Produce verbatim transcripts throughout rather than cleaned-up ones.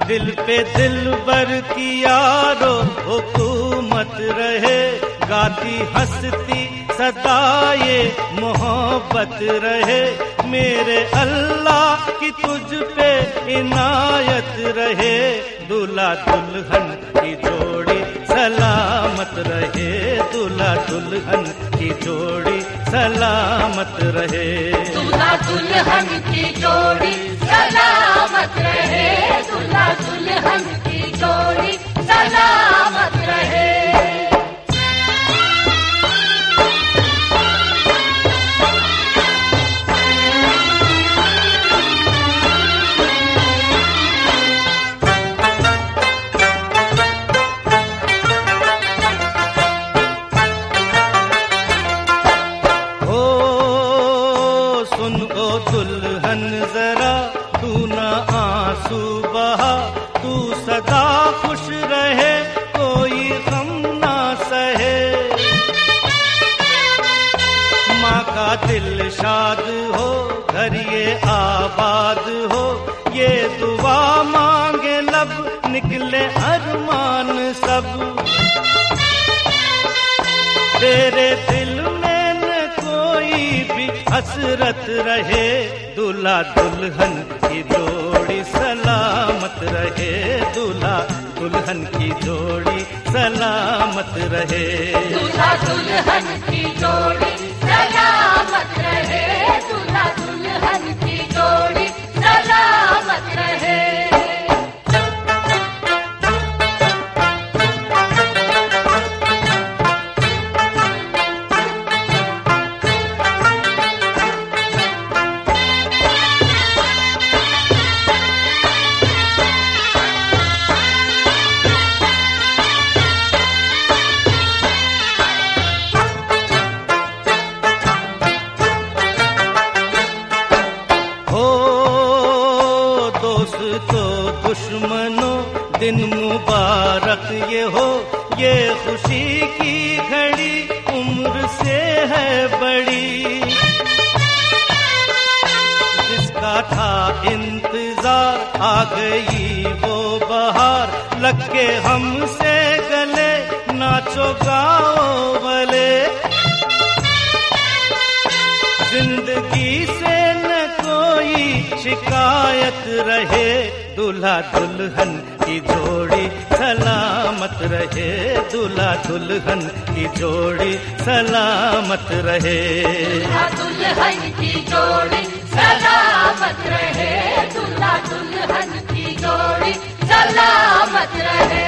दिल पे दिल बर की यारो हुकूमत रहे, गाती हंसती सदा ये मोहब्बत रहे, मेरे अल्लाह की तुझ पे इनायत रहे, दूल्हा दुल्हन की जोड़ी सलामत रहे, दूल्हा दुल्हन की जोड़ी सलामत रहे, दूल्हा दुल्हन की जोड़ी सलामत रहे, दूल्हा दुल्हन की जोड़ी सलामत रहे। दुल्हन जरा तू न आंसू बहा, तू सदा खुश रहे कोई गम ना सहे, माँ का दिल शाद हो घर ये आबाद हो, ये दुआ मांगे लब निकले अरमान सब, तेरे दिल में न कोई भी हसरत रहे, दूल्हा दुल्हन की जोड़ी सलामत रहे, दूल्हा दुल्हन की जोड़ी सलामत रहे, दूल्हा दुल्हन की जोड़ी सलामत रहे, दूल्हा दुल्हन की जोड़ी सलामत रहे। दोस्तों दुश्मनों दिन मुबारक ये हो, ये खुशी की घड़ी उम्र से है बड़ी, जिसका था इंतजार आ गई वो बहार, लग के हमसे गले नाचो गाओ भले, जिंदगी से न कोई शिकायत रहे, दूल्हा दुल्हन की जोड़ी सलामत रहे, दूल्हा दुल्हन की जोड़ी सलामत रहे, दूल्हा दुल्हन की जोड़ी सलामत रहे, दूल्हा दुल्हन की जोड़ी सलामत रहे।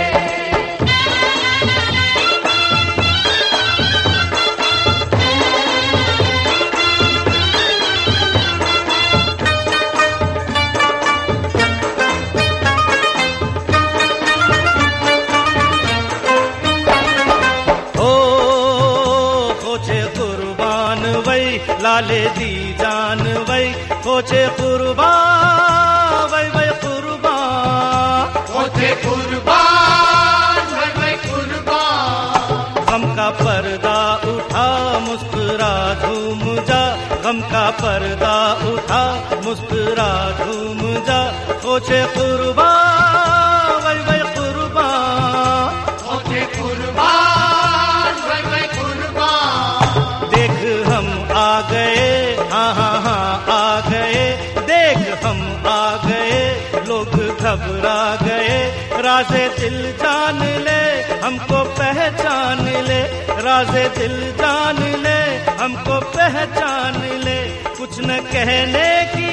लाले दी जान वै खोचे कुर्बान वै वै कुर्बान खोचे कुर्बान वै वै कुर्बान, गम का पर्दा उठा मुस्कुरा झूम जा, गम का पर्दा उठा मुस्कुरा झूम जा, खोचे कुर्बान वै वै कुर्बान, खोचे कुर्बान वै वै कुर्बान, देख हम आ गए, हाँ हाँ हाँ आ गए, देख हम आ गए, लोग घबरा गए, राज़े दिल जान ले हमको पहचान ले, राज़े दिल जान ले हमको पहचान ले, कुछ न कहने की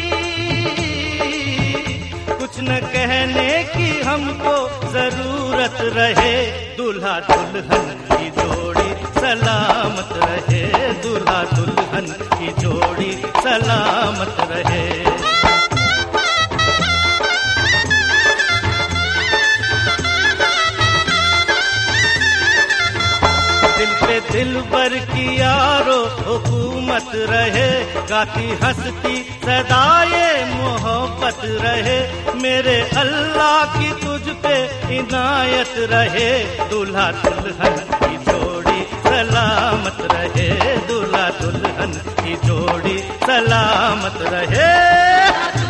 कुछ न कहने की हमको जरूरत रहे, दूल्हा दुल्हन की जोड़ी सलामत रहे, दूल्हा दुल्हन की जोड़ी सलामत रहे। दिल पे दिल बर की यारो हुकूमत रहे, गाती हंसती सदा ये मोहब्बत रहे, मेरे अल्लाह की तुझ पे इनायत रहे, दूल्हा दुल्हन की जोड़ी सलामत रहे, दूल्हा दुल्हन की जोड़ी सलामत रहे।